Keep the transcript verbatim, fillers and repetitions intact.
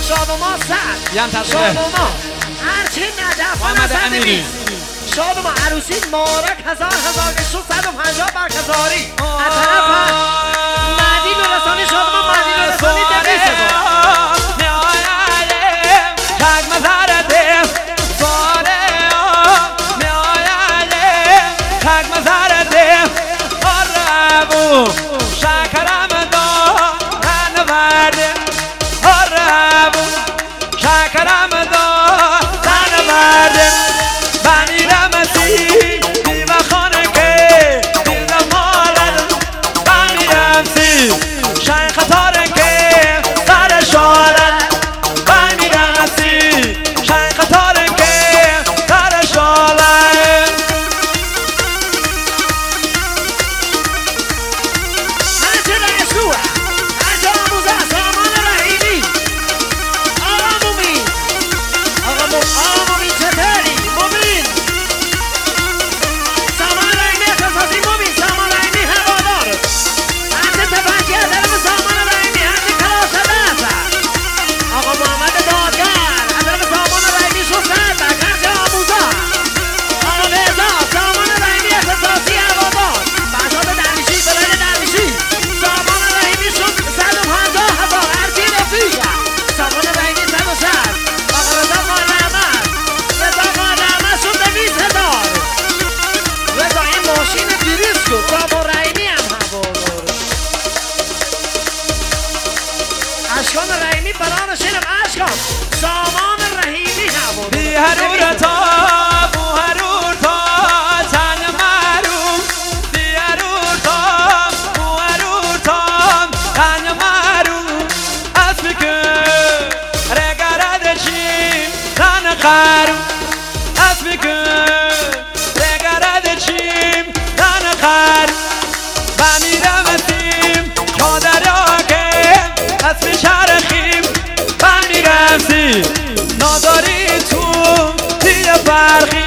شادوما سعد یم تقدیم شادوما هرچی ندف محمد امیری شادوما عروسی مبارک هزار هزار ششصد و پنجاه برخزاری از طرف مهدی نورستانی شادوما مهدی نورستانی دویست هزار شکرم دارن ورده هربو شکرم دارن ورده بنیرم سی دیو خانه که دیو مالد بنیرم سی شای خطاره که سر شارد بنیرم سی شای خطاره که سر شارد اشکان رحیمی بران شیرم اشکان سامان رحیمی هوا بی هرور تا بو هرور تا تن مروم بی هرور تا بو هرور تا تن مروم اسمی که رگرد چیم تن خروم اسمی که رگرد چیم تن خروم بمیرم اسیم چادر که اسمی شرخیم بمیرم سی نازاری تو زیر برخی